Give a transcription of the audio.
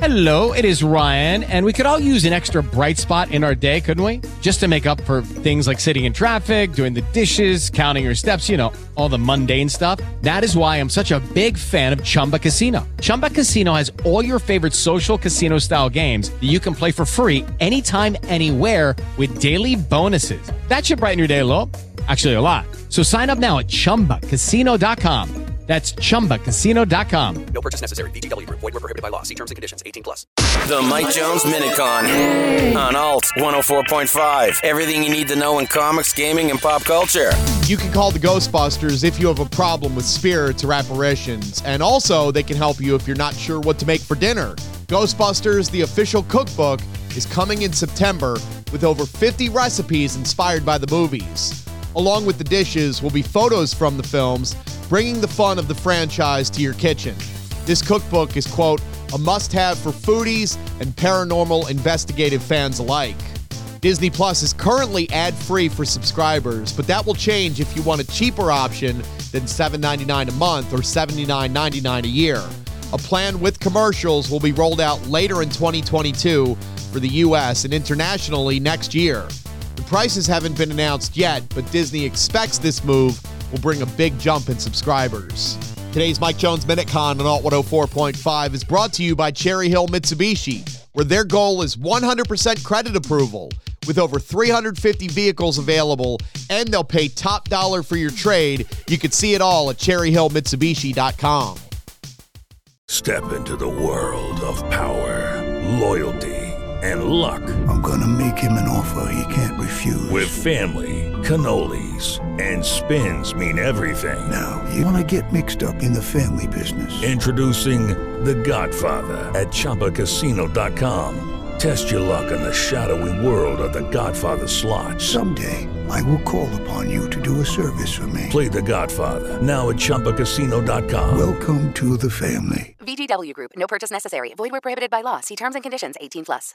Hello, it is Ryan, and we could all use an extra bright spot in our day, couldn't we? Just to make up for things like sitting in traffic, doing the dishes, counting your steps, you know, all the mundane stuff. That is why I'm such a big fan of Chumba Casino. Chumba Casino has all your favorite social casino-style games that you can play for free anytime, anywhere with daily bonuses. That should brighten your day a little. Actually, a lot. So sign up now at ChumbaCasino.com. That's ChumbaCasino.com. No purchase necessary. VGW Group. Void where prohibited by law. See terms and conditions. 18+. The Mike Jones Minute Con on Alt 104.5. Everything you need to know in comics, gaming, and pop culture. You can call the Ghostbusters if you have a problem with spirits or apparitions. And also, they can help you if you're not sure what to make for dinner. Ghostbusters, the official cookbook, is coming in September with over 50 recipes inspired by the movies. Along with the dishes will be photos from the films, bringing the fun of the franchise to your kitchen. This cookbook is, quote, a must-have for foodies and paranormal investigative fans alike. Disney Plus is currently ad-free for subscribers, but that will change if you want a cheaper option than $7.99 a month or $79.99 a year. A plan with commercials will be rolled out later in 2022 for the U.S. and internationally next year. The prices haven't been announced yet, but Disney expects this move will bring a big jump in subscribers. Today's Mike Jones Minute Con on Alt 104.5 is brought to you by Cherry Hill Mitsubishi, where their goal is 100% credit approval. With over 350 vehicles available, and they'll pay top dollar for your trade. You can see it all at cherryhillmitsubishi.com. Step into the world of power, loyalty, and luck. I'm gonna make him an offer he can't refuse. With family, cannolis, and spins mean everything. Now, you wanna get mixed up in the family business. Introducing The Godfather at ChumbaCasino.com. Test your luck in the shadowy world of The Godfather slot. Someday, I will call upon you to do a service for me. Play The Godfather, now at ChumbaCasino.com. Welcome to the family. VGW Group. No purchase necessary. Void where prohibited by law. See terms and conditions. 18+.